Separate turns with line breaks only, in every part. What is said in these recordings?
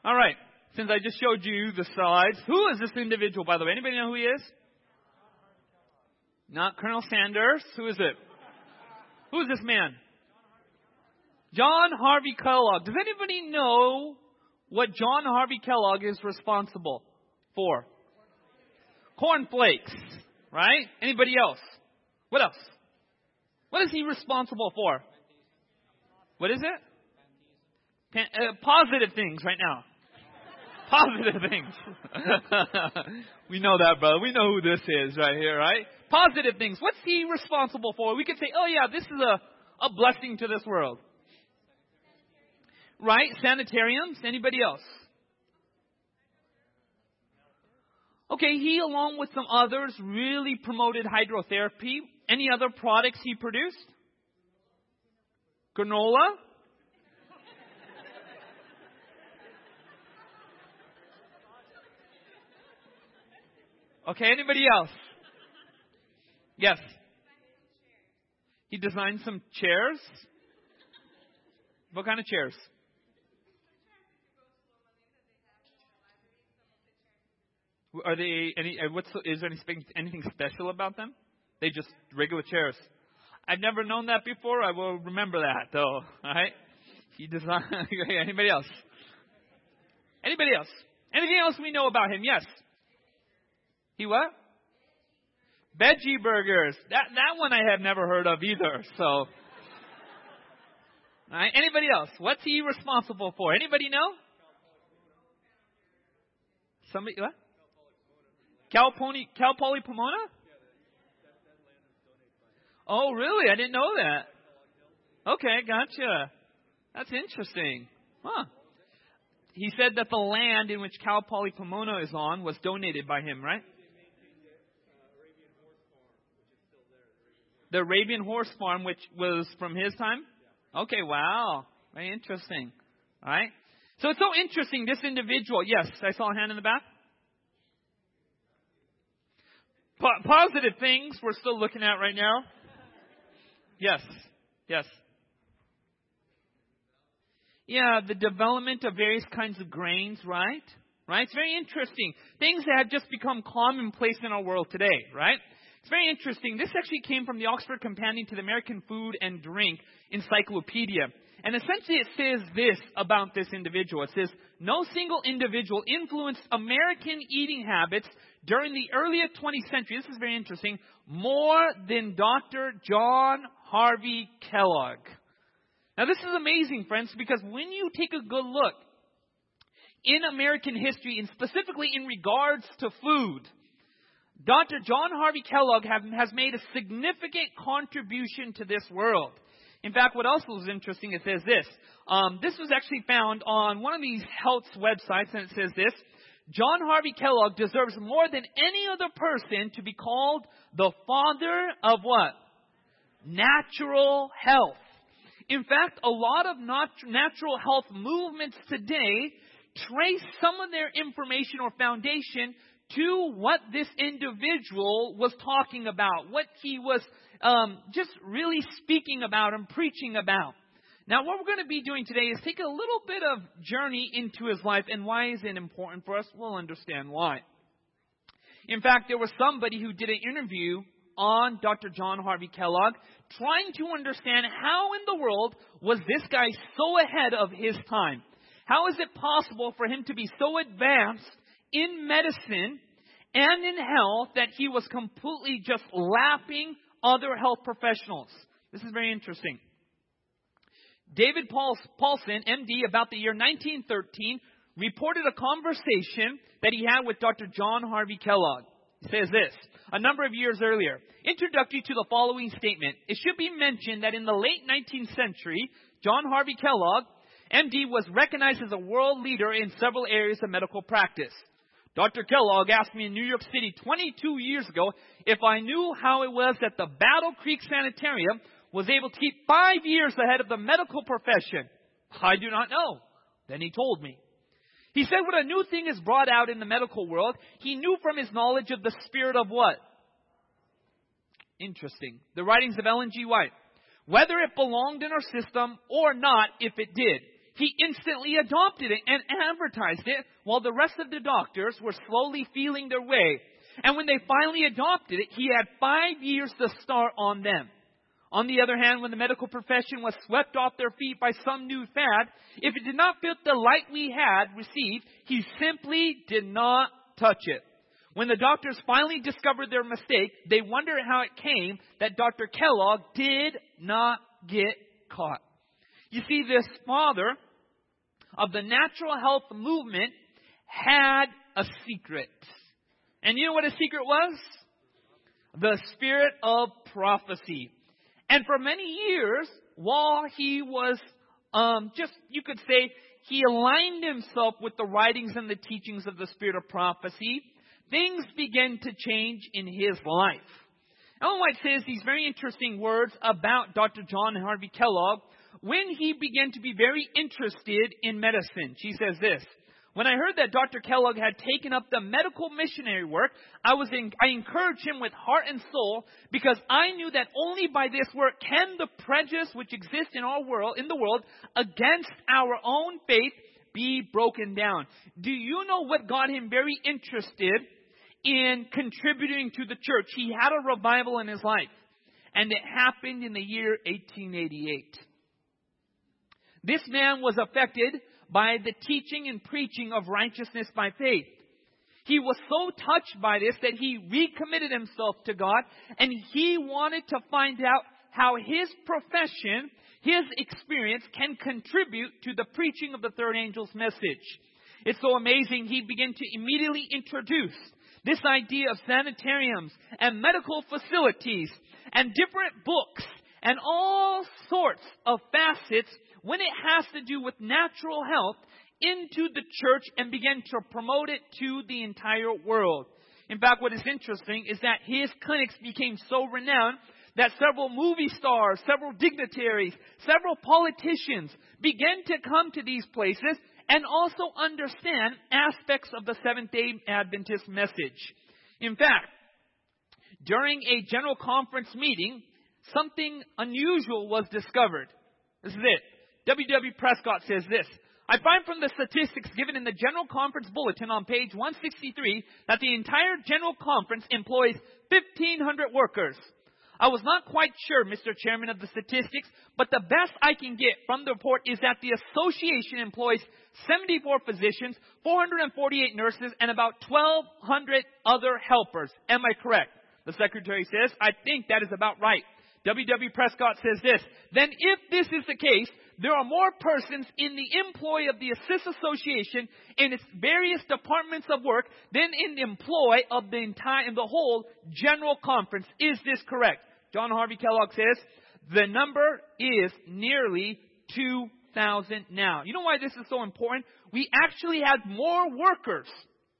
All right. Since I just showed you the slides, who is this individual, by the way? Anybody know who he is? Not Colonel Sanders. Who is it? Who is this man? John Harvey Kellogg. Does anybody know what John Harvey Kellogg is responsible for? Cornflakes. Right? Anybody else? What else? What is he responsible for? What is it? Positive things right now. Positive things. We know that, brother. We know who this is right here, right? Positive things. What's he responsible for? We could say, oh yeah, this is a blessing to this world. Right? Sanitariums. Anybody else? Okay, he, along with some others, really promoted hydrotherapy. Any other products he produced? Granola? Okay, anybody else? Yes. He designed some chairs. What kind of chairs? Are they is there anything special about them? They just regular chairs. I've never known that before. I will remember that though. All right. He designed. Anybody else? Anybody else? Anything else we know about him? Yes. He what? Veggie burgers. That one I have never heard of either. So, all right. Anybody else? What's he responsible for? Anybody know? Somebody what? Cal Poly Pomona? Oh, really? I didn't know that. Okay, gotcha. That's interesting. Huh. He said that the land in which Cal Poly Pomona is on was donated by him, right? The Arabian Horse Farm, which was from his time? Okay, wow. Very interesting. All right. So it's so interesting, this individual. Yes, I saw a hand in the back. Positive things we're still looking at right now. Yes. Yes. Yeah, the development of various kinds of grains, right? Right? It's very interesting. Things that have just become commonplace in our world today, right? It's very interesting. This actually came from the Oxford Companion to the American Food and Drink Encyclopedia. And essentially it says this about this individual. It says, no single individual influenced American eating habits during the early 20th century, this is very interesting, more than Dr. John Harvey Kellogg. Now this is amazing, friends, because when you take a good look in American history, and specifically in regards to food, Dr. John Harvey Kellogg has made a significant contribution to this world. In fact, what else was interesting, it says this. This was actually found on one of these health websites, and it says this. John Harvey Kellogg deserves more than any other person to be called the father of what? Natural health. In fact, a lot of natural health movements today trace some of their information or foundation to what this individual was talking about, what he was just really speaking about and preaching about. Now, what we're going to be doing today is take a little bit of journey into his life. And why is it important for us? We'll understand why. In fact, there was somebody who did an interview on Dr. John Harvey Kellogg, trying to understand how in the world was this guy so ahead of his time? How is it possible for him to be so advanced in medicine and in health that he was completely just lapping other health professionals? This is very interesting. David Paulson, MD, about the year 1913, reported a conversation that he had with Dr. John Harvey Kellogg. He says this, a number of years earlier, introductory to the following statement. It should be mentioned that in the late 19th century, John Harvey Kellogg, MD, was recognized as a world leader in several areas of medical practice. Dr. Kellogg asked me in New York City 22 years ago if I knew how it was that the Battle Creek Sanitarium was able to keep 5 years ahead of the medical profession. I do not know. Then he told me. He said when a new thing is brought out in the medical world, he knew from his knowledge of the spirit of what? Interesting. The writings of Ellen G. White. Whether it belonged in our system or not, if it did. He instantly adopted it and advertised it while the rest of the doctors were slowly feeling their way. And when they finally adopted it, he had 5 years to start on them. On the other hand, when the medical profession was swept off their feet by some new fad, if it did not fit the light we had received, he simply did not touch it. When the doctors finally discovered their mistake, they wondered how it came that Dr. Kellogg did not get caught. You see, this father of the natural health movement had a secret. And you know what his secret was? The spirit of prophecy. And for many years, while he was you could say, he aligned himself with the writings and the teachings of the spirit of prophecy, things began to change in his life. Ellen White says these very interesting words about Dr. John Harvey Kellogg when he began to be very interested in medicine. She says this: when I heard that Dr. Kellogg had taken up the medical missionary work, I encouraged him with heart and soul, because I knew that only by this work can the prejudice which exists in the world against our own faith be broken down. Do you know what got him very interested in contributing to the church? He had a revival in his life, and it happened in the year 1888. This man was affected by the teaching and preaching of righteousness by faith. He was so touched by this that he recommitted himself to God, and he wanted to find out how his profession, his experience, can contribute to the preaching of the third angel's message. It's so amazing. He began to immediately introduce this idea of sanitariums and medical facilities and different books and all sorts of facets when it has to do with natural health into the church, and began to promote it to the entire world. In fact, what is interesting is that his clinics became so renowned that several movie stars, several dignitaries, several politicians began to come to these places and also understand aspects of the Seventh-day Adventist message. In fact, during a general conference meeting, something unusual was discovered. This is it. W.W. Prescott says this: I find from the statistics given in the General Conference Bulletin on page 163 that the entire General Conference employs 1,500 workers. I was not quite sure, Mr. Chairman, of the statistics, but the best I can get from the report is that the association employs 74 physicians, 448 nurses, and about 1,200 other helpers. Am I correct? The secretary says, I think that is about right. W.W. Prescott says this: then if this is the case, there are more persons in the employ of the Assist Association in its various departments of work than in the employ of the whole General Conference. Is this correct? John Harvey Kellogg says the number is nearly 2,000 now. You know why this is so important? We actually had more workers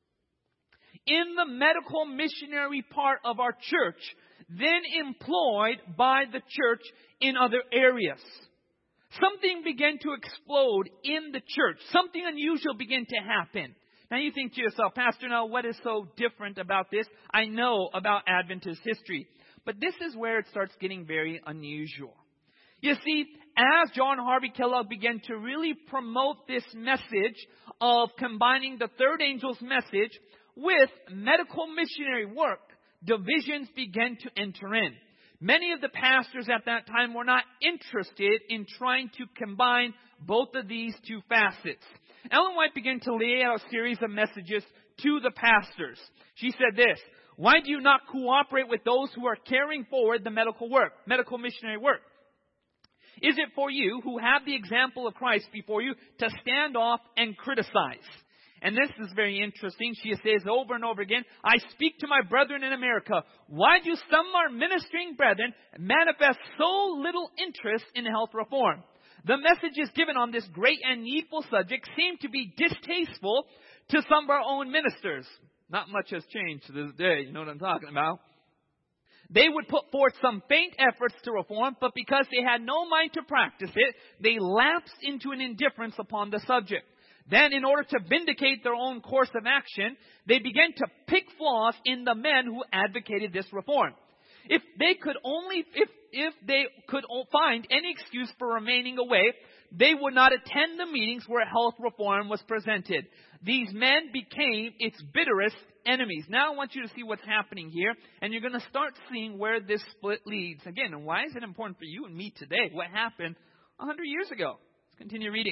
in the medical missionary part of our church than employed by the church in other areas. Something began to explode in the church. Something unusual began to happen. Now you think to yourself, Pastor, now what is so different about this? I know about Adventist history, but this is where it starts getting very unusual. You see, as John Harvey Kellogg began to really promote this message of combining the third angel's message with medical missionary work, divisions began to enter in. Many of the pastors at that time were not interested in trying to combine both of these two facets. Ellen White began to lay out a series of messages to the pastors. She said this: why do you not cooperate with those who are carrying forward the medical missionary work? Is it for you, who have the example of Christ before you, to stand off and criticize? And this is very interesting. She says over and over again, I speak to my brethren in America. Why do some of our ministering brethren manifest so little interest in health reform? The messages given on this great and needful subject seem to be distasteful to some of our own ministers. Not much has changed to this day. You know what I'm talking about? They would put forth some faint efforts to reform, but because they had no mind to practice it, they lapsed into an indifference upon the subject. Then, in order to vindicate their own course of action, they began to pick flaws in the men who advocated this reform. If they could find any excuse for remaining away, They would not attend the meetings where health reform was presented. These men became its bitterest enemies. Now I want you to see what's happening here, and you're going to start seeing where this split leads. Again, and why is it important for you and me today? What happened 100 years ago? Let's continue reading.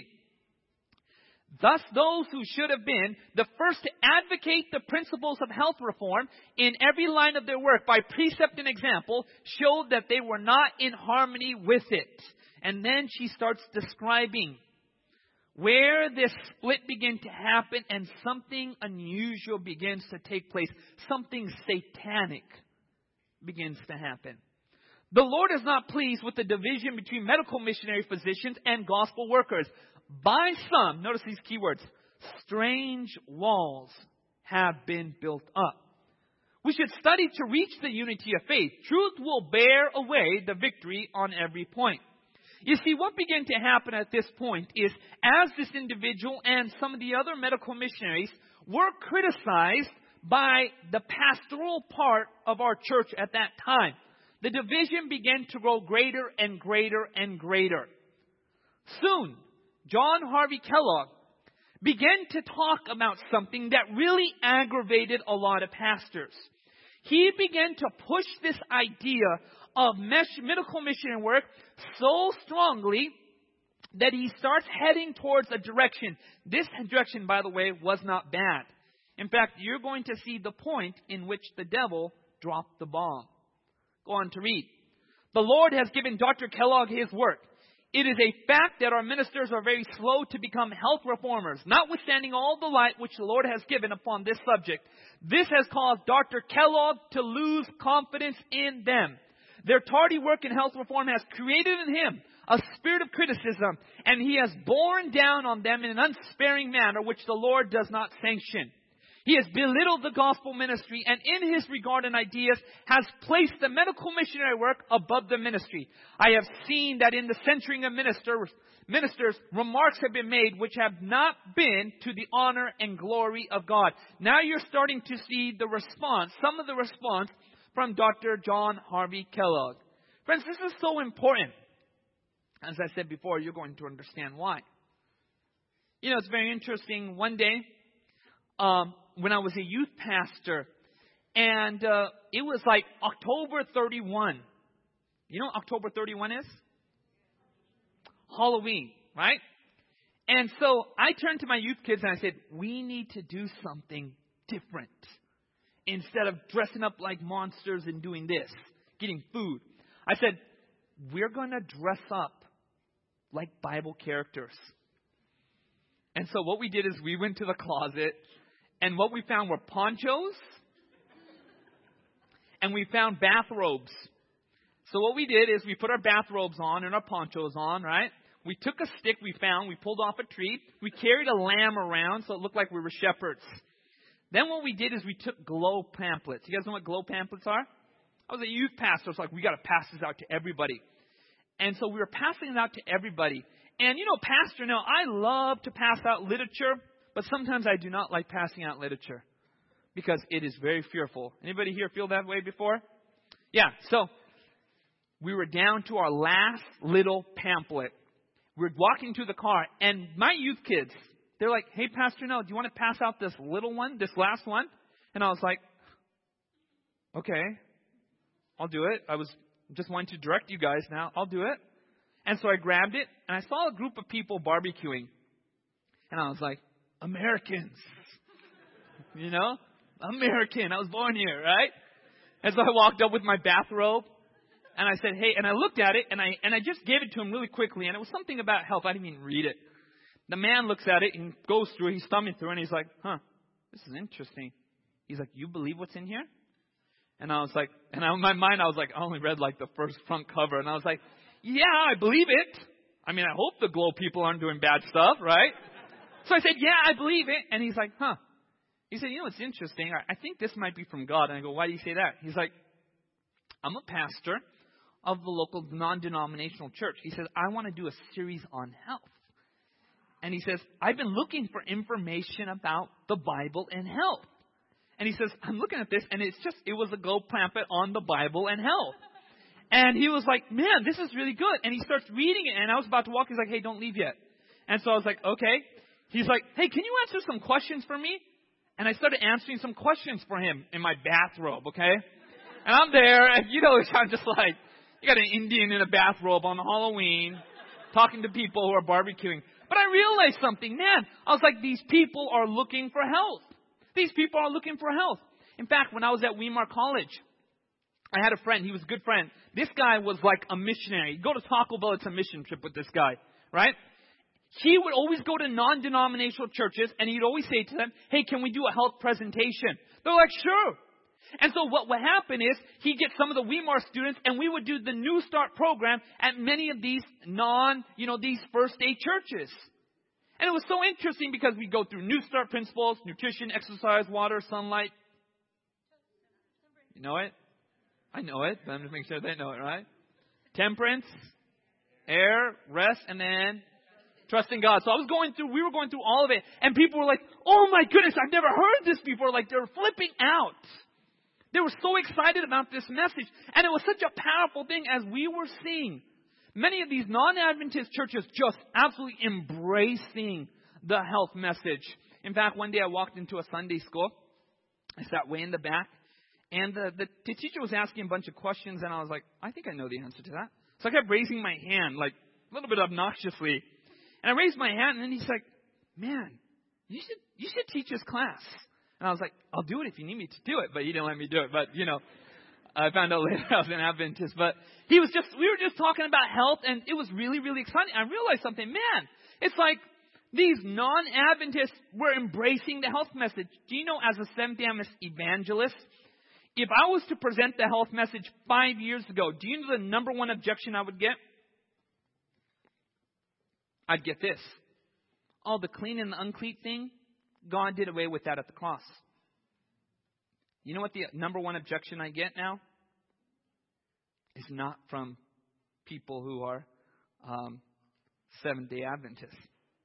Thus, those who should have been the first to advocate the principles of health reform in every line of their work by precept and example showed that they were not in harmony with it. And then she starts describing where this split began to happen and something unusual begins to take place. Something satanic begins to happen. The Lord is not pleased with the division between medical missionary physicians and gospel workers. By some, notice these keywords, strange walls have been built up. We should study to reach the unity of faith. Truth will bear away the victory on every point. You see, what began to happen at this point is, as this individual and some of the other medical missionaries were criticized by the pastoral part of our church at that time, the division began to grow greater and greater and greater. Soon, John Harvey Kellogg began to talk about something that really aggravated a lot of pastors. He began to push this idea of medical missionary work so strongly that he starts heading towards a direction. This direction, by the way, was not bad. In fact, you're going to see the point in which the devil dropped the bomb. Go on to read. The Lord has given Dr. Kellogg his work. It is a fact that our ministers are very slow to become health reformers, notwithstanding all the light which the Lord has given upon this subject. This has caused Dr. Kellogg to lose confidence in them. Their tardy work in health reform has created in him a spirit of criticism, and he has borne down on them in an unsparing manner which the Lord does not sanction. He has belittled the gospel ministry, and in his regard and ideas has placed the medical missionary work above the ministry. I have seen that in the censuring of ministers, remarks have been made which have not been to the honor and glory of God. Now you're starting to see the response, some of the response from Dr. John Harvey Kellogg. Friends, this is so important. As I said before, you're going to understand why. You know, it's very interesting. One day, when I was a youth pastor, and it was like October 31. You know what October 31 is? Halloween, right? And so I turned to my youth kids and I said, we need to do something different. Instead of dressing up like monsters and doing this, getting food. I said, we're going to dress up like Bible characters. And so what we did is we went to the closet, and what we found were ponchos, and we found bathrobes. So what we did is we put our bathrobes on and our ponchos on, right? We took a stick we found, we pulled off a tree, we carried a lamb around so it looked like we were shepherds. Then what we did is we took glow pamphlets. You guys know what glow pamphlets are? I was a youth pastor, so like, we got to pass this out to everybody. And so we were passing it out to everybody. And you know, pastor, now I love to pass out literature, but sometimes I do not like passing out literature because it is very fearful. Anybody here feel that way before? Yeah, so we were down to our last little pamphlet. We're walking to the car, and my youth kids, they're like, hey, Pastor, no, do you want to pass out this little one, this last one? And I was like, okay, I'll do it. I was just wanting to direct you guys now. I'll do it. And so I grabbed it, and I saw a group of people barbecuing. And I was like, Americans. You know? American. I was born here, right? And so I walked up with my bathrobe, and I said, hey, and I looked at it, and I just gave it to him really quickly, and it was something about health. I didn't even read it. The man looks at it and goes through it. He's thumbing through it, and he's like, this is interesting. He's like, you believe what's in here? And I was like, and in my mind, I was like, I only read like the first front cover. And I was like, yeah, I believe it. I mean, I hope the glow people aren't doing bad stuff, right? So I said, yeah, I believe it. And he's like, He said, you know, it's interesting. I think this might be from God. And I go, why do you say that? He's like, I'm a pastor of the local non-denominational church. He says, I want to do a series on health. And he says, I've been looking for information about the Bible and health. And he says, I'm looking at this, and it was a glow pamphlet on the Bible and health. And he was like, man, this is really good. And he starts reading it. And I was about to walk. He's like, hey, don't leave yet. And so I was like, okay. He's like, hey, can you answer some questions for me? And I started answering some questions for him in my bathrobe, okay? And I'm there, and I'm just like, you got an Indian in a bathrobe on Halloween talking to people who are barbecuing. But I realized something, man. I was like, these people are looking for health. These people are looking for health. In fact, when I was at Weimar College, I had a friend. He was a good friend. This guy was like a missionary. You go to Taco Bell, it's a mission trip with this guy, right? He would always go to non-denominational churches, and he'd always say to them, hey, can we do a health presentation? They're like, sure. And so what would happen is he'd get some of the Weimar students, and we would do the New Start program at many of these these first day churches. And it was so interesting because we'd go through New Start principles, nutrition, exercise, water, sunlight. You know it? I know it, but I'm just making sure they know it, right? Temperance, air, rest, and then trusting God. So we were going through all of it, and people were like, oh my goodness, I've never heard this before. Like, they were flipping out. They were so excited about this message. And it was such a powerful thing as we were seeing many of these non-Adventist churches just absolutely embracing the health message. In fact, one day I walked into a Sunday school. I sat way in the back. And the teacher was asking a bunch of questions. And I was like, I think I know the answer to that. So I kept raising my hand, like a little bit obnoxiously. And I raised my hand. And then he's like, man, you should teach this class. And I was like, I'll do it if you need me to do it. But he didn't let me do it. But, I found out later I was an Adventist. But we were just talking about health, and it was really, really exciting. I realized something. Man, it's like these non-Adventists were embracing the health message. Do you know, as a Seventh-day Adventist evangelist, if I was to present the health message 5 years ago, do you know the number one objection I would get? I'd get this. Oh, the clean and the unclean thing, God did away with that at the cross. You know what the number one objection I get now? Is not from people who are Seventh-day Adventists.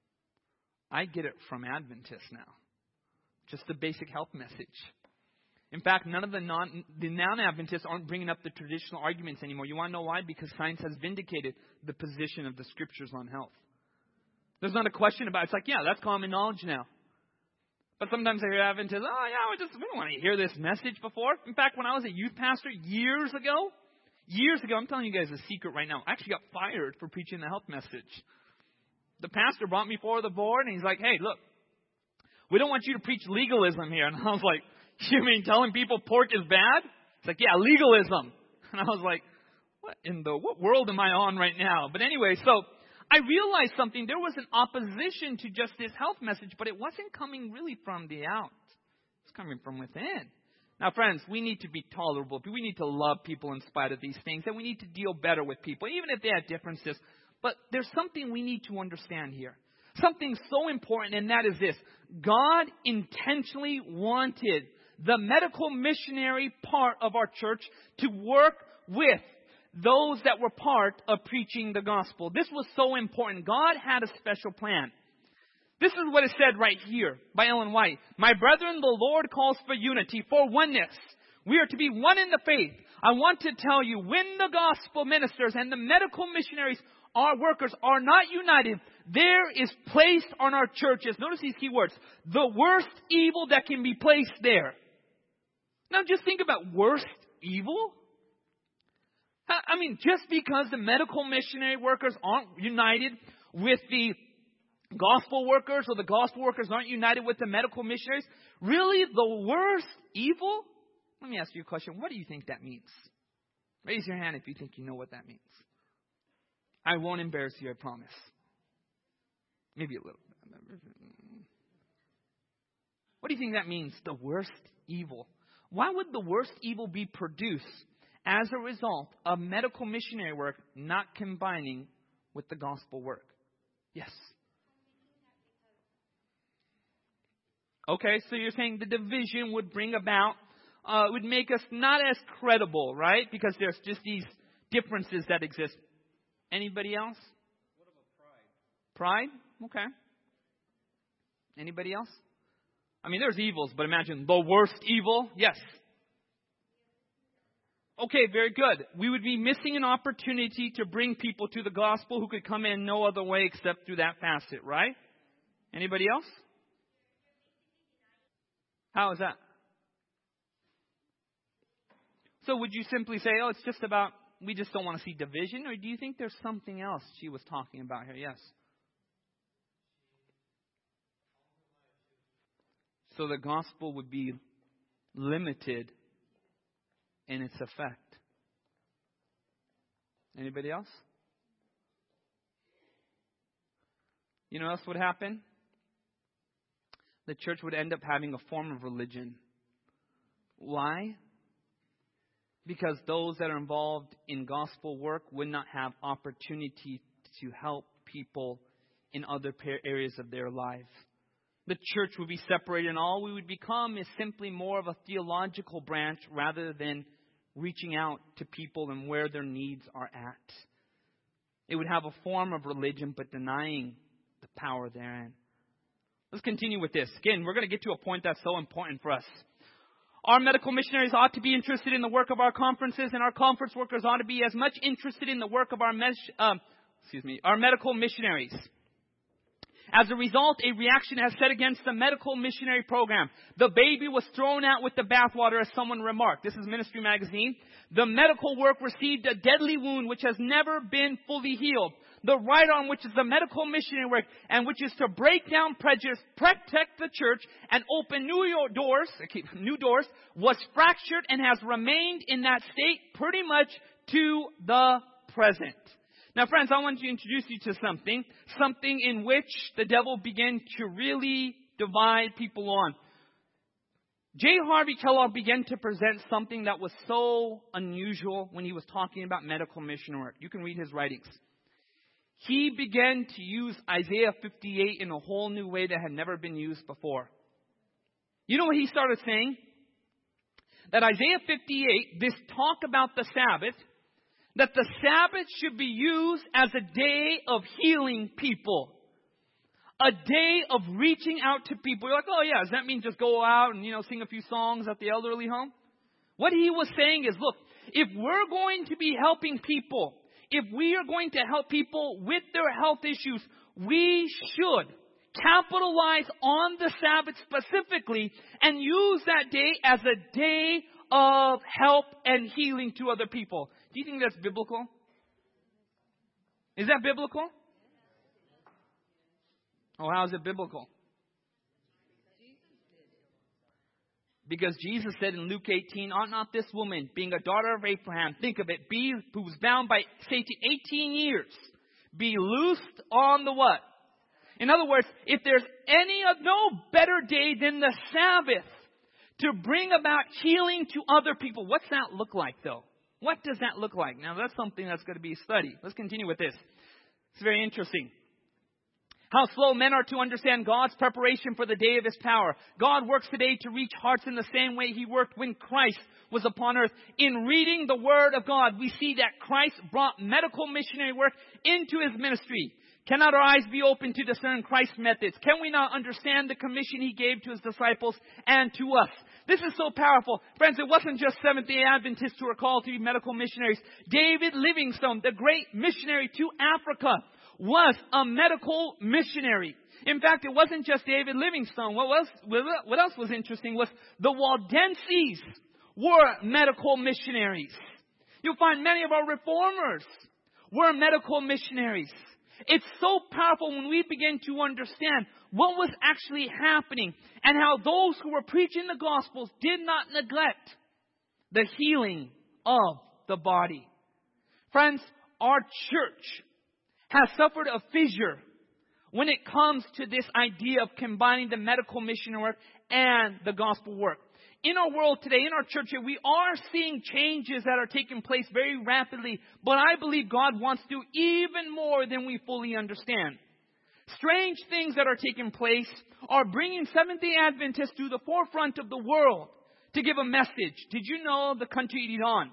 I get it from Adventists now. Just the basic health message. In fact, none of the non-Adventists aren't bringing up the traditional arguments anymore. You want to know why? Because science has vindicated the position of the Scriptures on health. There's not a question about it. It's like, yeah, that's common knowledge now. But sometimes I hear Adventists, we don't want to hear this message before. In fact, when I was a youth pastor years ago, I'm telling you guys a secret right now. I actually got fired for preaching the health message. The pastor brought me before the board, and he's like, hey, look, we don't want you to preach legalism here. And I was like, you mean telling people pork is bad? It's like, yeah, legalism. And I was like, what world am I on right now? But anyway, so I realized something. There was an opposition to just this health message, but it wasn't coming really from the out. It's coming from within. Now, friends, we need to be tolerable. We need to love people in spite of these things, and we need to deal better with people, even if they have differences. But there's something we need to understand here. Something so important, and that is this. God intentionally wanted the medical missionary part of our church to work with those that were part of preaching the gospel. This was so important. God had a special plan. This is what is said right here by Ellen White. My brethren, the Lord calls for unity, for oneness. We are to be one in the faith. I want to tell you, when the gospel ministers and the medical missionaries, our workers, are not united, there is placed on our churches, notice these key words, the worst evil that can be placed there. Now just think about worst evil. I mean, just because the medical missionary workers aren't united with the gospel workers, or the gospel workers aren't united with the medical missionaries, really the worst evil? Let me ask you a question. What do you think that means? Raise your hand if you think you know what that means. I won't embarrass you, I promise. Maybe a little. What do you think that means, the worst evil? Why would the worst evil be produced as a result of medical missionary work not combining with the gospel work? Yes. Okay, so you're saying the division would bring about, would make us not as credible, right? Because there's just these differences that exist. Anybody else?
What about pride?
Pride? Okay. Anybody else? I mean, there's evils, but imagine the worst evil. Yes. Okay, very good. We would be missing an opportunity to bring people to the gospel who could come in no other way except through that facet, right? Anybody else? How is that? So would you simply say, oh, it's just about, we just don't want to see division? Or do you think there's something else she was talking about here? Yes. So the gospel would be limited in its effect. Anybody else? You know what else would happen? The church would end up having a form of religion. Why? Because those that are involved in gospel work would not have opportunity to help people in other areas of their life. The church would be separated, and all we would become is simply more of a theological branch rather than reaching out to people and where their needs are at. It would have a form of religion, but denying the power therein. Let's continue with this. Again, we're going to get to a point that's so important for us. Our medical missionaries ought to be interested in the work of our conferences, and our conference workers ought to be as much interested in the work of our medical missionaries. As a result, a reaction has set against the medical missionary program. The baby was thrown out with the bathwater, as someone remarked. This is Ministry Magazine. The medical work received a deadly wound which has never been fully healed. The right arm, which is the medical missionary work, and which is to break down prejudice, protect the church, and open new doors, was fractured and has remained in that state pretty much to the present. Now, friends, I want to introduce you to something in which the devil began to really divide people on. J. Harvey Kellogg began to present something that was so unusual when he was talking about medical mission work. You can read his writings. He began to use Isaiah 58 in a whole new way that had never been used before. You know what he started saying? That Isaiah 58, this talk about the Sabbath, that the Sabbath should be used as a day of healing people. A day of reaching out to people. You're like, oh yeah, does that mean just go out and, sing a few songs at the elderly home? What he was saying is, look, if we're going to be helping people, if we are going to help people with their health issues, we should capitalize on the Sabbath specifically and use that day as a day of help and healing to other people. Do you think that's biblical? Is that biblical? Oh, how is it biblical? Because Jesus said in Luke 18, ought not this woman, being a daughter of Abraham, think of it, who was bound by Satan 18 years, be loosed on the what? In other words, if there's no better day than the Sabbath to bring about healing to other people. What's that look like, though? What does that look like? Now, that's something that's going to be studied. Let's continue with this. It's very interesting. How slow men are to understand God's preparation for the day of His power. God works today to reach hearts in the same way He worked when Christ was upon earth. In reading the Word of God, we see that Christ brought medical missionary work into His ministry. Cannot our eyes be open to discern Christ's methods? Can we not understand the commission He gave to His disciples and to us? This is so powerful. Friends, it wasn't just Seventh-day Adventists who were called to be medical missionaries. David Livingstone, the great missionary to Africa, was a medical missionary. In fact, it wasn't just David Livingstone. What else was interesting was the Waldenses were medical missionaries. You'll find many of our reformers were medical missionaries. It's so powerful when we begin to understand what was actually happening and how those who were preaching the Gospels did not neglect the healing of the body. Friends, our church has suffered a fissure when it comes to this idea of combining the medical mission work and the gospel work. In our world today, in our church here, we are seeing changes that are taking place very rapidly. But I believe God wants to do even more than we fully understand. Strange things that are taking place are bringing Seventh-day Adventists to the forefront of the world to give a message. Did you know the country Iran?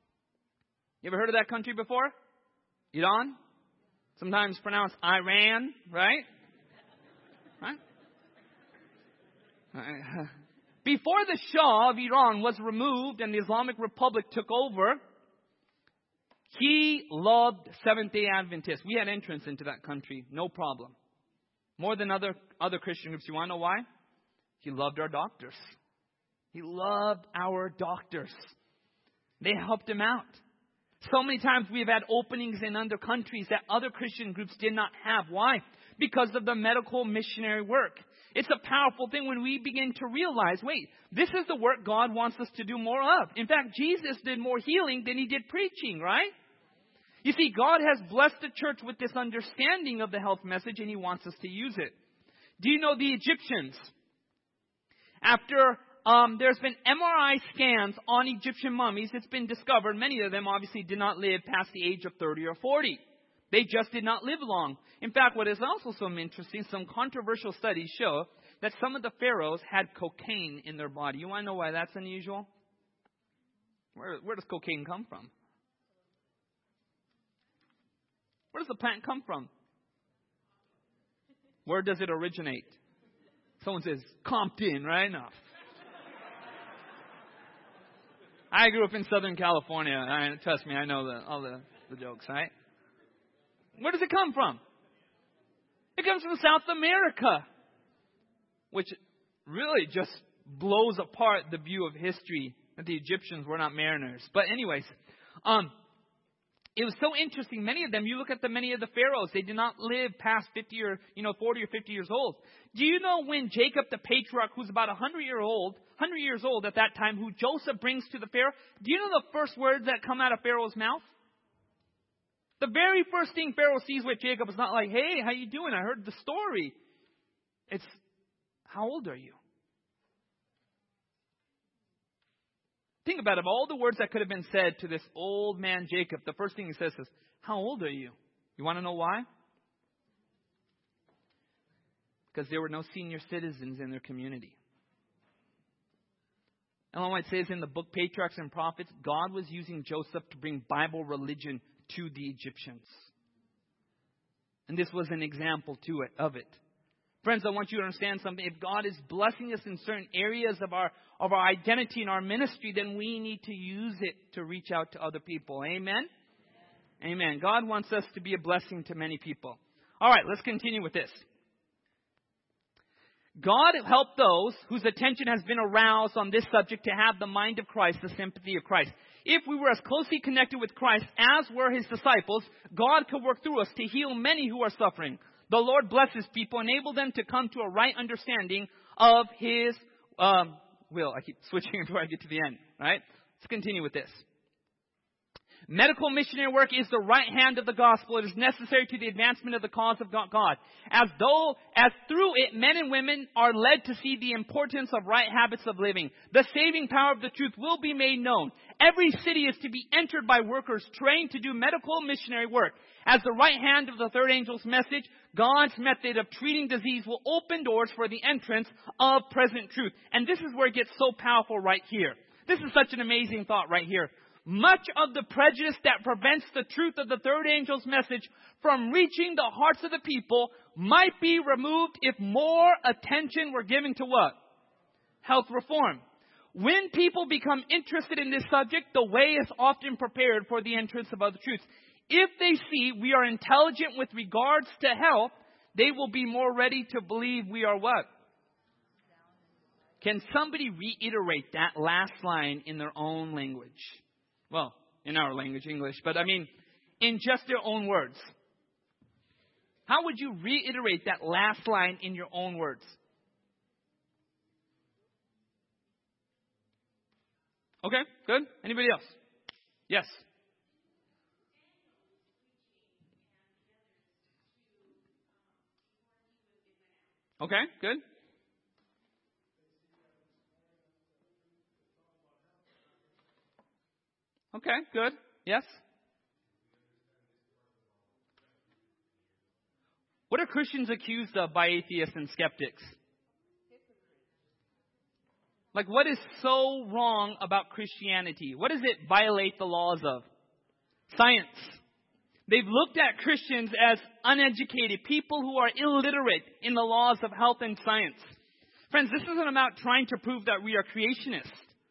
You ever heard of that country before? Iran? Sometimes pronounced Iran, right? Right? Before the Shah of Iran was removed and the Islamic Republic took over, he loved Seventh-day Adventists. We had entrance into that country, no problem. More than other Christian groups. You want to know why? He loved our doctors. He loved our doctors. They helped him out. So many times we've had openings in other countries that other Christian groups did not have. Why? Because of the medical missionary work. It's a powerful thing when we begin to realize, wait, this is the work God wants us to do more of. In fact, Jesus did more healing than he did preaching, right? You see, God has blessed the church with this understanding of the health message, and he wants us to use it. Do you know the Egyptians? After there's been MRI scans on Egyptian mummies, it's been discovered many of them obviously did not live past the age of 30 or 40. They just did not live long. In fact, what is also so interesting, some controversial studies show that some of the pharaohs had cocaine in their body. You want to know why that's unusual? Where does cocaine come from? Where does the plant come from? Where does it originate? Someone says, Compton, right? No. I grew up in Southern California. Trust me, I know all the jokes, right? Where does it come from? It comes from South America, which really just blows apart the view of history that the Egyptians were not mariners. But anyways, it was so interesting. Many of them, you look at many of the pharaohs, they did not live past 50 or 40 or 50 years old. Do you know when Jacob, the patriarch, who's about 100 years old at that time, who Joseph brings to the Pharaoh, do you know the first words that come out of Pharaoh's mouth? The very first thing Pharaoh sees with Jacob is not like, hey, how you doing? I heard the story. It's, how old are you? Think about it. Of all the words that could have been said to this old man Jacob, the first thing he says is, how old are you? You want to know why? Because there were no senior citizens in their community. Ellen White says in the book Patriarchs and Prophets, God was using Joseph to bring Bible religion to the Egyptians. And this was an example of it. Friends, I want you to understand something. If God is blessing us in certain areas of our identity and our ministry, then we need to use it to reach out to other people. Amen? Amen. God wants us to be a blessing to many people. All right, let's continue with this. God helped those whose attention has been aroused on this subject to have the mind of Christ, the sympathy of Christ. If we were as closely connected with Christ as were his disciples, God could work through us to heal many who are suffering. The Lord blesses people, enable them to come to a right understanding of his will. I keep switching before I get to the end, right? Let's continue with this. Medical missionary work is the right hand of the gospel. It is necessary to the advancement of the cause of God. As through it, men and women are led to see the importance of right habits of living. The saving power of the truth will be made known. Every city is to be entered by workers trained to do medical missionary work. As the right hand of the third angel's message, God's method of treating disease will open doors for the entrance of present truth. And this is where it gets so powerful right here. This is such an amazing thought right here. Much of the prejudice that prevents the truth of the third angel's message from reaching the hearts of the people might be removed if more attention were given to what? Health reform. When people become interested in this subject, the way is often prepared for the entrance of other truths. If they see we are intelligent with regards to health, they will be more ready to believe we are what? Can somebody reiterate that last line in their own language? Well, in our language, English, but in just their own words. How would you reiterate that last line in your own words? Okay, good. Anybody else? Yes. Okay, good. Okay, good. Yes? What are Christians accused of by atheists and skeptics? Like, what is so wrong about Christianity? What does it violate the laws of? Science. They've looked at Christians as uneducated, people who are illiterate in the laws of health and science. Friends, this isn't about trying to prove that we are creationists.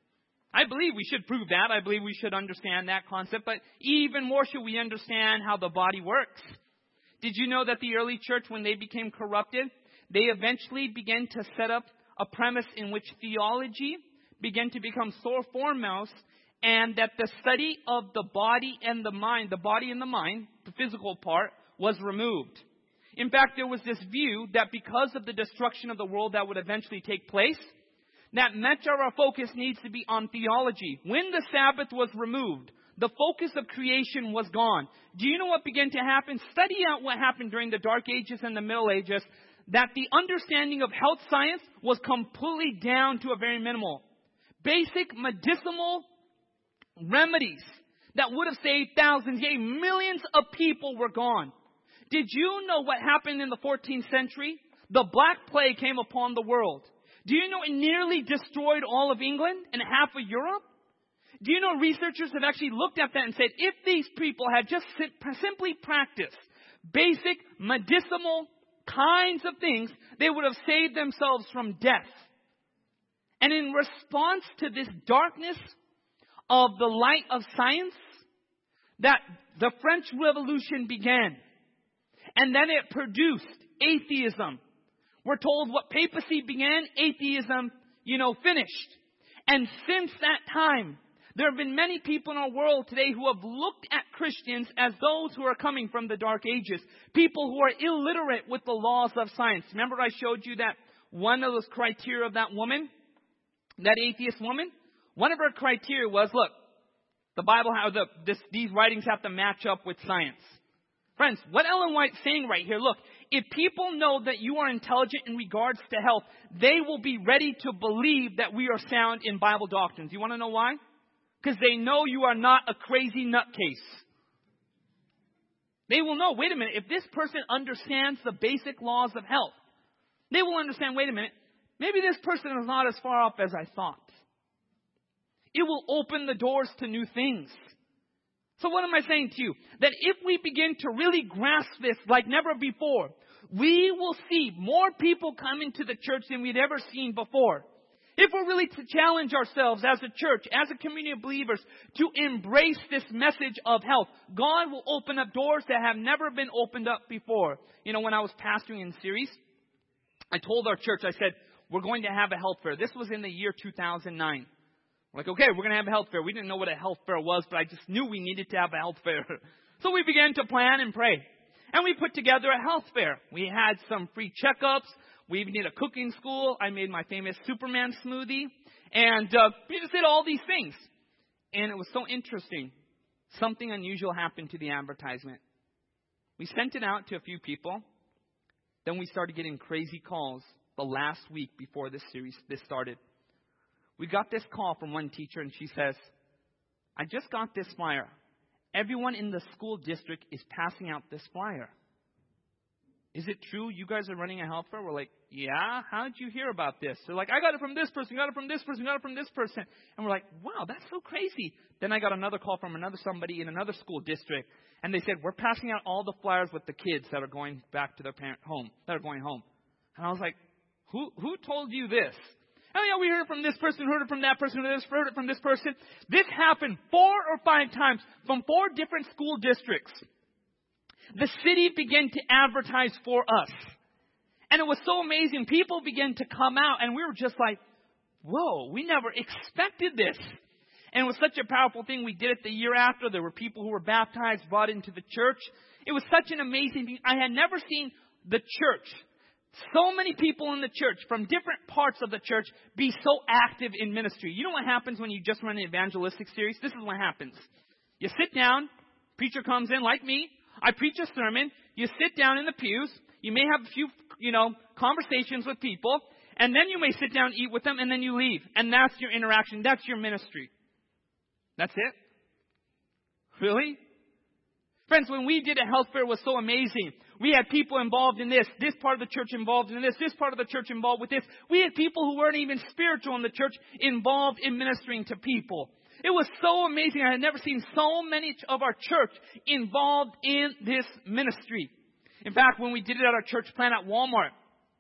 I believe we should prove that. I believe we should understand that concept. But even more should we understand how the body works. Did you know that the early church, when they became corrupted, they eventually began to set up a premise in which theology began to become so foremost, and that the study of the body and the mind, the physical part, was removed. In fact, there was this view that because of the destruction of the world that would eventually take place, that much of our focus needs to be on theology. When the Sabbath was removed, the focus of creation was gone. Do you know what began to happen? Study out what happened during the Dark Ages and the Middle Ages, that the understanding of health science was completely down to a very minimal. Basic medicinal remedies that would have saved thousands, yea, millions of people were gone. Did you know what happened in the 14th century? The Black Plague came upon the world. Do you know it nearly destroyed all of England and half of Europe? Do you know researchers have actually looked at that and said, if these people had just simply practiced basic medicinal kinds of things, they would have saved themselves from death. And in response to this darkness of the light of science, that the French Revolution began. And then it produced atheism. We're told what papacy began, atheism, finished. And since that time, there have been many people in our world today who have looked at Christians as those who are coming from the Dark Ages. People who are illiterate with the laws of science. Remember I showed you that one of those criteria of that woman, that atheist woman? One of her criteria was, look, the Bible, these writings have to match up with science. Friends, what Ellen White's saying right here, look, if people know that you are intelligent in regards to health, they will be ready to believe that we are sound in Bible doctrines. You want to know why? Because they know you are not a crazy nutcase. They will know, wait a minute, if this person understands the basic laws of health, they will understand, wait a minute, maybe this person is not as far off as I thought. It will open the doors to new things. So what am I saying to you? That if we begin to really grasp this like never before, we will see more people come into the church than we'd ever seen before. If we're really to challenge ourselves as a church, as a community of believers, to embrace this message of health, God will open up doors that have never been opened up before. When I was pastoring in series, I told our church, I said, we're going to have a health fair. This was in the year 2009. We're like, okay, we're going to have a health fair. We didn't know what a health fair was, but I just knew we needed to have a health fair. So we began to plan and pray. And we put together a health fair. We had some free checkups. We even did a cooking school. I made my famous Superman smoothie. And we just did all these things. And it was so interesting. Something unusual happened to the advertisement. We sent it out to a few people. Then we started getting crazy calls the last week before this started. We got this call from one teacher, and she says, I just got this flyer. Everyone in the school district is passing out this flyer. Is it true you guys are running a health fair? We're like, yeah, how did you hear about this? They're like, I got it from this person, got it from this person, got it from this person. And we're like, wow, that's so crazy. Then I got another call from somebody in another school district. And they said, we're passing out all the flyers with the kids that are going back to their home, that are going home. And I was like, who told you this? Oh, we heard it from this person, heard it from that person, heard it from this person. This happened 4 or 5 times from 4 different school districts. The city began to advertise for us. And it was so amazing. People began to come out, and we were just like, whoa, we never expected this. And it was such a powerful thing. We did it the year after. There were people who were baptized, brought into the church. It was such an amazing thing. I had never seen the church, so many people in the church from different parts of the church, be so active in ministry. You know what happens when you just run an evangelistic series? This is what happens. You sit down, preacher comes in like me, I preach a sermon, you sit down in the pews, you may have a few, conversations with people, and then you may sit down, eat with them, and then you leave. And that's your interaction. That's your ministry. That's it? Really? Friends, when we did a health fair, it was so amazing. We had people involved in this part of the church involved in this part of the church involved with this. We had people who weren't even spiritual in the church involved in ministering to people. It was so amazing. I had never seen so many of our church involved in this ministry. In fact, when we did it at our church plant at Walmart,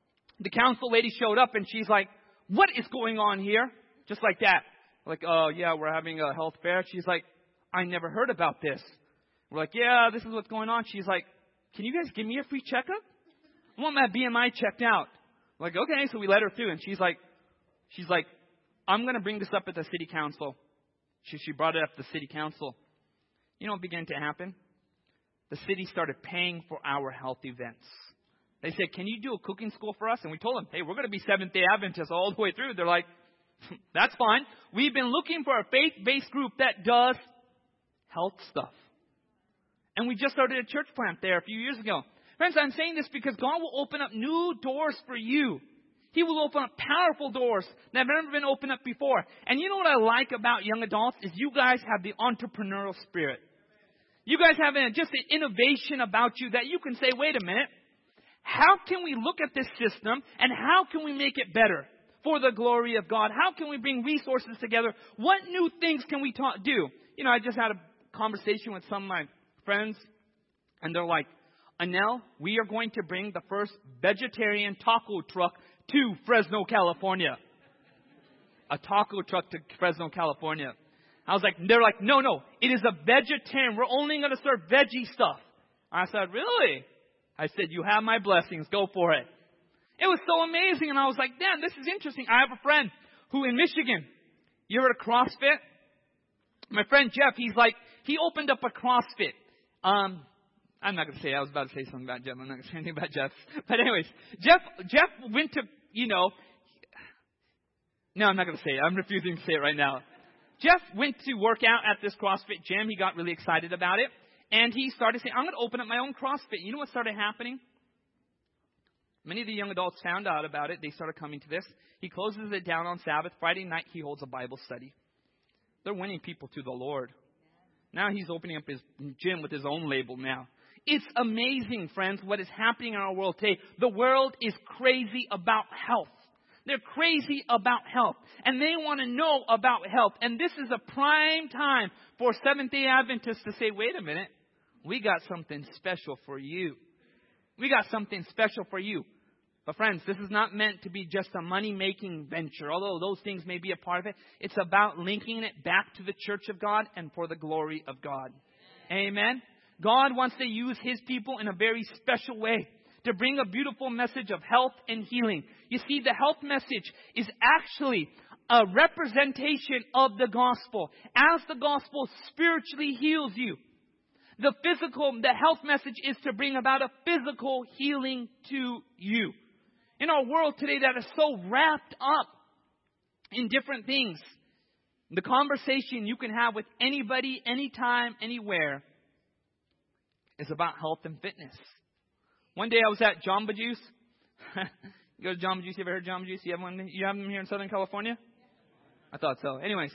the council lady showed up and she's like, what is going on here? Just like that. We're like, oh, yeah, we're having a health fair. She's like, I never heard about this. We're like, yeah, this is what's going on. She's like, can you guys give me a free checkup? I want my BMI checked out. We're like, okay. So we let her through. And she's like, I'm going to bring this up at the city council. She brought it up to the city council. You know what began to happen? The city started paying for our health events. They said, can you do a cooking school for us? And we told them, hey, we're going to be Seventh-day Adventists all the way through. They're like, that's fine. We've been looking for a faith-based group that does health stuff. And we just started a church plant there a few years ago. Friends, I'm saying this because God will open up new doors for you. He will open up powerful doors that have never been opened up before. And you know what I like about young adults is you guys have the entrepreneurial spirit. You guys have just an innovation about you that you can say, wait a minute, how can we look at this system and how can we make it better for the glory of God? How can we bring resources together? What new things can we do? You know, I just had a conversation with some of my friends and they're like, Anel, we are going to bring the first vegetarian taco truck to Fresno, California. A taco truck to Fresno, California. I was like, they're like, no, it is a vegetarian. We're only going to serve veggie stuff. I said, really? I said, you have my blessings. Go for it. It was so amazing. And I was like, damn, this is interesting. I have a friend who in Michigan, you heard of CrossFit? My friend Jeff, he opened up a CrossFit. I'm not going to say it. I was about to say something about Jeff. I'm not going to say anything about Jeff. But anyways, Jeff went to, no, I'm not going to say it. I'm refusing to say it right now. Jeff went to work out at this CrossFit gym. He got really excited about it. And he started saying, I'm going to open up my own CrossFit. You know what started happening? Many of the young adults found out about it. They started coming to this. He closes it down on Sabbath. Friday night, he holds a Bible study. They're winning people to the Lord. Now he's opening up his gym with his own label now. It's amazing, friends, what is happening in our world today. The world is crazy about health. They're crazy about health. And they want to know about health. And this is a prime time for Seventh-day Adventists to say, wait a minute. We got something special for you. We got something special for you. But friends, this is not meant to be just a money-making venture. Although those things may be a part of it. It's about linking it back to the church of God and for the glory of God. Amen. God wants to use His people in a very special way to bring a beautiful message of health and healing. You see, the health message is actually a representation of the gospel. As the gospel spiritually heals you, the health message is to bring about a physical healing to you. In our world today that is so wrapped up in different things, the conversation you can have with anybody, anytime, anywhere is about health and fitness. One day I was at Jamba Juice. You go to Jamba Juice? You ever heard of Jamba Juice? You have them here in Southern California? I thought so. Anyways.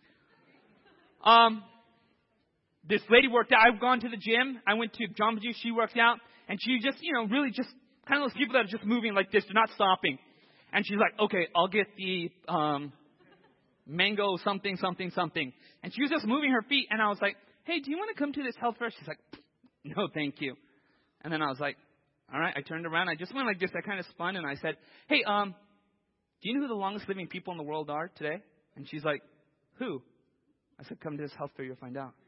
This lady worked out. I've gone to the gym. I went to Jamba Juice. She worked out. And she just, really just kind of those people that are just moving like this. They're not stopping. And she's like, okay, I'll get the mango something, something, something. And she was just moving her feet. And I was like, hey, do you want to come to this health fair? She's like, no, thank you. And then I was like, all right. I turned around. I just went like this. I kind of spun and I said, hey, do you know who the longest living people in the world are today? And she's like, who? I said, come to this health fair. You'll find out.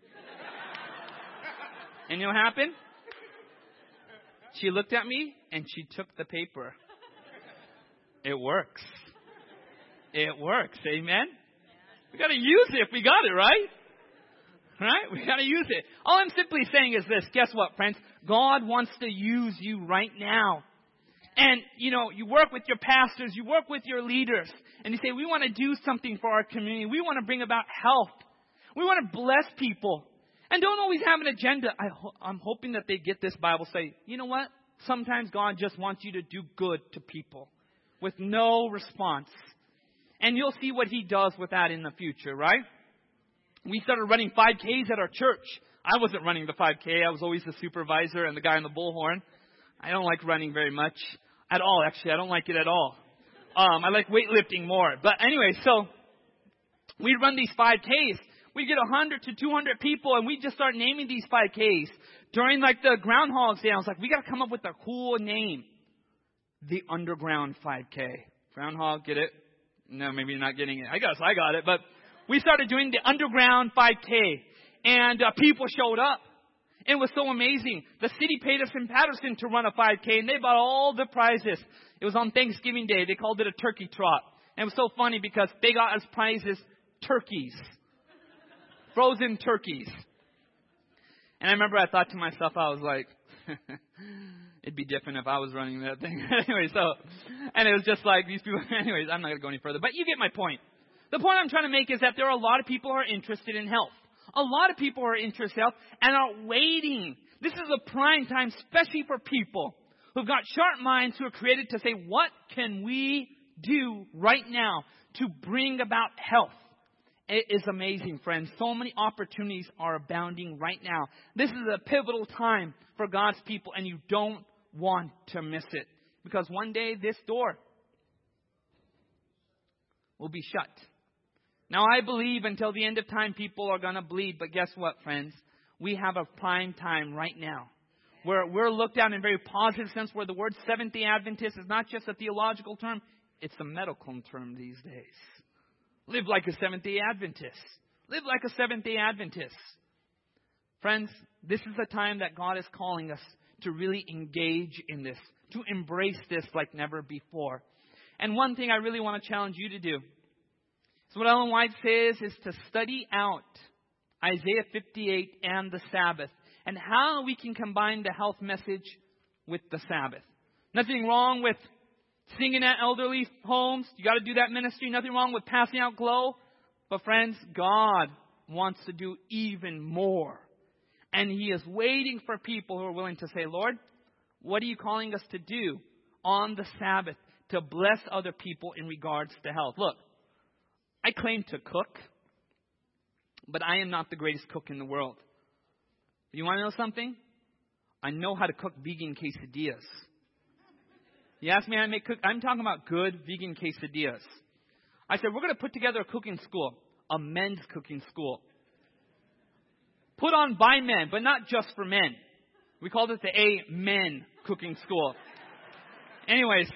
And you know what happened? She looked at me and she took the paper. It works. It works. Amen. We got to use it if we got it, right? Right? We got to use it. All I'm simply saying is this. Guess what, friends? God wants to use you right now. And, you work with your pastors. You work with your leaders. And you say, we want to do something for our community. We want to bring about health. We want to bless people. And don't always have an agenda. I'm hoping that they get this Bible. Say, you know what? Sometimes God just wants you to do good to people with no response. And you'll see what He does with that in the future, right? We started running 5Ks at our church. I wasn't running the 5K. I was always the supervisor and the guy on the bullhorn. I don't like running very much at all, actually. I don't like it at all. I like weightlifting more. But anyway, so we run these 5Ks. We get 100 to 200 people, and we just start naming these 5Ks. During, the Groundhog's Day, I was like, we got to come up with a cool name. the underground 5K. Groundhog, get it? No, maybe you're not getting it. I guess I got it. But we started doing the underground 5K. And people showed up. It was so amazing. The city paid us in Patterson to run a 5K, and they bought all the prizes. It was on Thanksgiving Day. They called it a turkey trot. And it was so funny because they got as prizes turkeys. Frozen turkeys. And I remember I thought to myself, I was like, it'd be different if I was running that thing. Anyway, and it was just like these people. Anyways, I'm not going to go any further. But you get my point. The point I'm trying to make is that there are a lot of people who are interested in health. A lot of people are interested in health and are waiting. This is a prime time, especially for people who've got sharp minds who are created to say, what can we do right now to bring about health? It is amazing, friends. So many opportunities are abounding right now. This is a pivotal time for God's people, and you don't want to miss it. Because one day this door will be shut. Now, I believe until the end of time, people are going to bleed. But guess what, friends? We have a prime time right now where we're looked at in a very positive sense, where the word Seventh-day Adventist is not just a theological term. It's a medical term these days. Live like a Seventh-day Adventist. Live like a Seventh-day Adventist. Friends, this is a time that God is calling us to really engage in this, to embrace this like never before. And one thing I really want to challenge you to do. So what Ellen White says is to study out Isaiah 58 and the Sabbath and how we can combine the health message with the Sabbath. Nothing wrong with singing at elderly homes. You got to do that ministry. Nothing wrong with passing out glow. But friends, God wants to do even more. And He is waiting for people who are willing to say, Lord, what are you calling us to do on the Sabbath to bless other people in regards to health? Look, I claim to cook, but I am not the greatest cook in the world. You want to know something? I know how to cook vegan quesadillas. You ask me how to make cook. I'm talking about good vegan quesadillas. I said, we're going to put together a cooking school, a men's cooking school. Put on by men, but not just for men. We called it the Amen Cooking School. Anyways,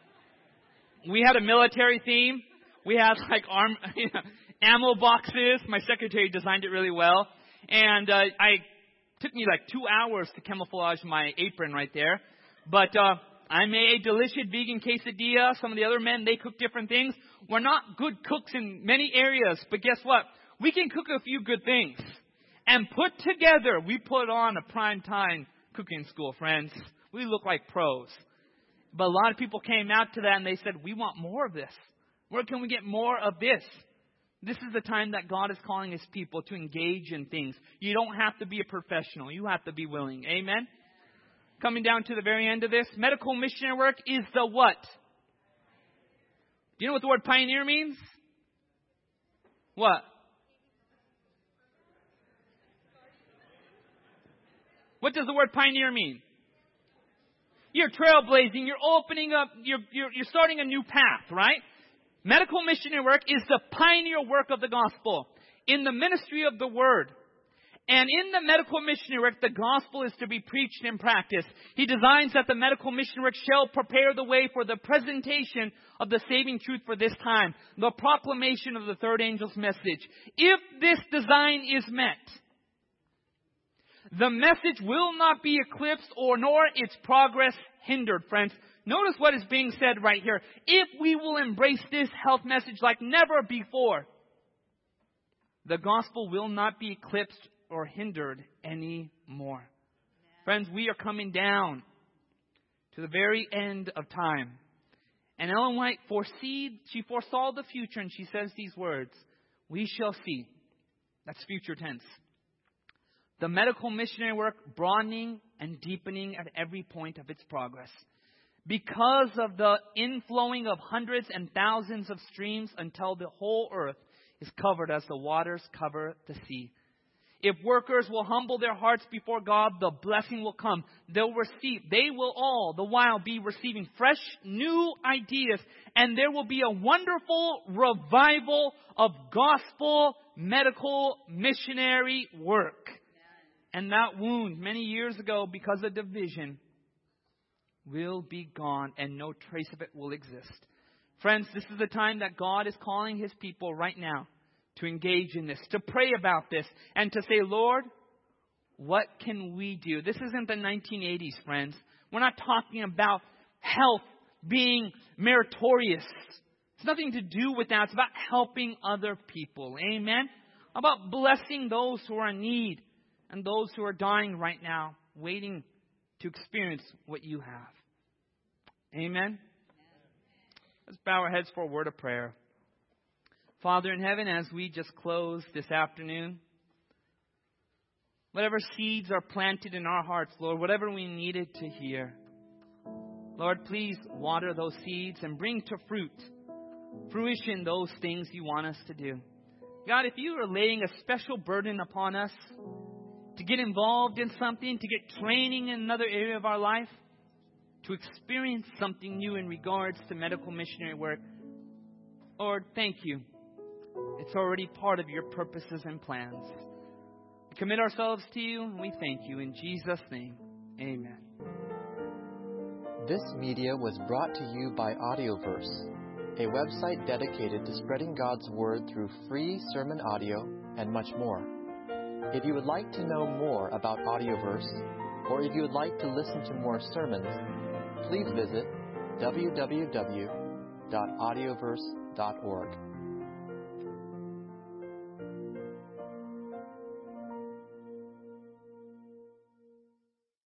we had a military theme. We had like ammo boxes. My secretary designed it really well. And took me like 2 hours to camouflage my apron right there. But I made a delicious vegan quesadilla. Some of the other men, they cook different things. We're not good cooks in many areas. But guess what? We can cook a few good things. And put together, we put on a prime time cooking school, friends. We look like pros. But a lot of people came out to that and they said, we want more of this. Where can we get more of this? This is the time that God is calling His people to engage in things. You don't have to be a professional. You have to be willing. Amen? Coming down to the very end of this, medical missionary work is the what? Do you know what the word pioneer means? What? What does the word pioneer mean? You're trailblazing. You're opening up. You're starting a new path, right? Medical missionary work is the pioneer work of the gospel in the ministry of the word. And in the medical missionary work, the gospel is to be preached and practiced. He designs that the medical missionary work shall prepare the way for the presentation of the saving truth for this time, the proclamation of the third angel's message. If this design is met, the message will not be eclipsed or nor its progress hindered, friends. Notice what is being said right here. If we will embrace this health message like never before, the gospel will not be eclipsed or hindered anymore. Friends, we are coming down to the very end of time. And Ellen White foresaw the future, and she says these words, we shall see. That's future tense. The medical missionary work broadening and deepening at every point of its progress. Because of the inflowing of hundreds and thousands of streams until the whole earth is covered as the waters cover the sea. If workers will humble their hearts before God, the blessing will come. They will all the while be receiving fresh, new ideas. And there will be a wonderful revival of gospel, medical, missionary work. And that wound many years ago, because of division, will be gone and no trace of it will exist. Friends, this is the time that God is calling His people right now to engage in this, to pray about this, and to say, Lord, what can we do? This isn't the 1980s, friends. We're not talking about health being meritorious. It's nothing to do with that. It's about helping other people. Amen? About blessing those who are in need and those who are dying right now, waiting to experience what you have. Amen? Let's bow our heads for a word of prayer. Father in heaven, as we just close this afternoon, whatever seeds are planted in our hearts, Lord, whatever we needed to hear, Lord, please water those seeds and bring to fruition those things you want us to do. God, if you are laying a special burden upon us to get involved in something, to get training in another area of our life, to experience something new in regards to medical missionary work, Lord, thank you. It's already part of your purposes and plans. We commit ourselves to you and we thank you. In Jesus' name, amen.
This media was brought to you by Audioverse, a website dedicated to spreading God's Word through free sermon audio and much more. If you would like to know more about Audioverse, or if you would like to listen to more sermons, please visit www.audioverse.org.